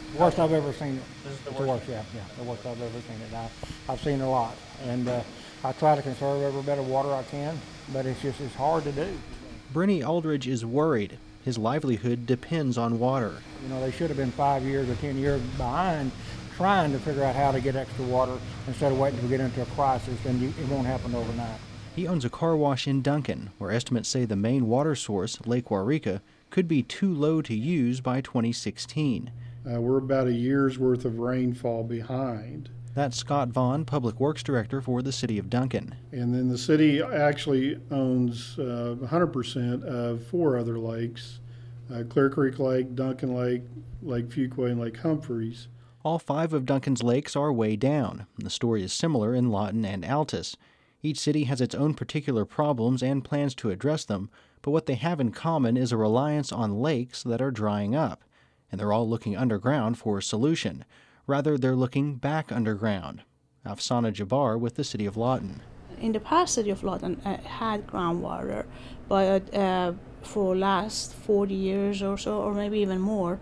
Worst I've ever seen it. This is the It's the worst. worst, yeah, the worst I've ever seen it. I've seen a lot, and I try to conserve every bit of water I can, but it's hard to do. Brenny Aldridge is worried. His livelihood depends on water. You know, they should have been 5 years or 10 years behind trying to figure out how to get extra water instead of waiting to get into a crisis, and it won't happen overnight. He owns a car wash in Duncan, where estimates say the main water source, Lake Waurika, could be too low to use by 2016. We're about a year's worth of rainfall behind. That's Scott Vaughn, Public Works Director for the City of Duncan. And then the city actually owns 100% of 4 other lakes, Clear Creek Lake, Duncan Lake, Lake Fuquay, and Lake Humphreys. All 5 of Duncan's lakes are way down. The story is similar in Lawton and Altus. Each city has its own particular problems and plans to address them, but what they have in common is a reliance on lakes that are drying up. And they're all looking underground for a solution. Rather, they're looking back underground. Afsana Jabbar with the City of Lawton. In the past, City of Lawton had groundwater, but for last 40 years or so, or maybe even more,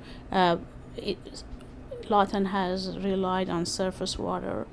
Lawton has relied on surface water.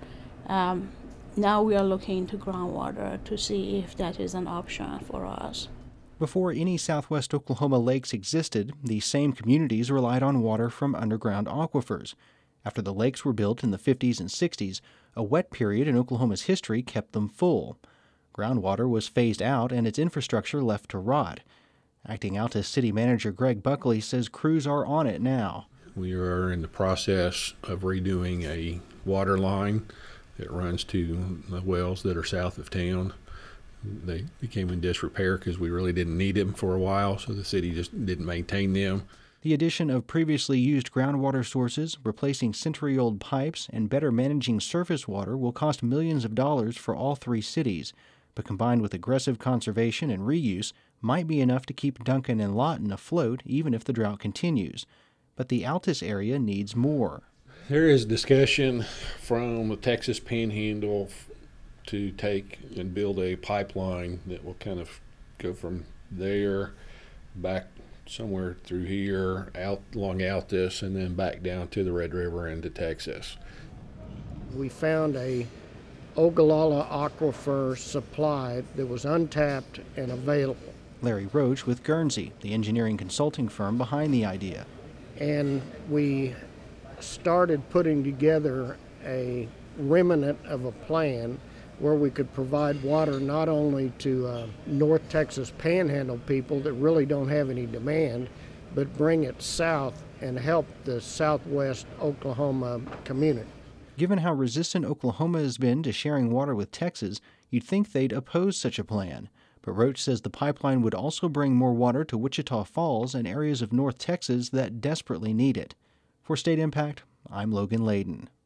Now we are looking into groundwater to see if that is an option for us. Before any southwest Oklahoma lakes existed, these same communities relied on water from underground aquifers. After the lakes were built in the 50s and 60s, a wet period in Oklahoma's history kept them full. Groundwater was phased out and its infrastructure left to rot. Acting Altus City Manager Greg Buckley says crews are on it now. We are in the process of redoing a water line that runs to the wells that are south of town. They became in disrepair because we really didn't need them for a while, so the city just didn't maintain them. The addition of previously used groundwater sources, replacing century-old pipes, and better managing surface water will cost millions of dollars for all 3 cities, but combined with aggressive conservation and reuse, might be enough to keep Duncan and Lawton afloat even if the drought continues. But the Altus area needs more. There is discussion from the Texas Panhandle to take and build a pipeline that will kind of go from there back somewhere through here, out along Altus, and then back down to the Red River into Texas. We found a Ogallala aquifer supply that was untapped and available. Larry Roach with Guernsey, the engineering consulting firm behind the idea. And we started putting together a remnant of a plan where we could provide water not only to North Texas Panhandle people that really don't have any demand, but bring it south and help the southwest Oklahoma community. Given how resistant Oklahoma has been to sharing water with Texas, you'd think they'd oppose such a plan. But Roach says the pipeline would also bring more water to Wichita Falls and areas of North Texas that desperately need it. For State Impact, I'm Logan Layden.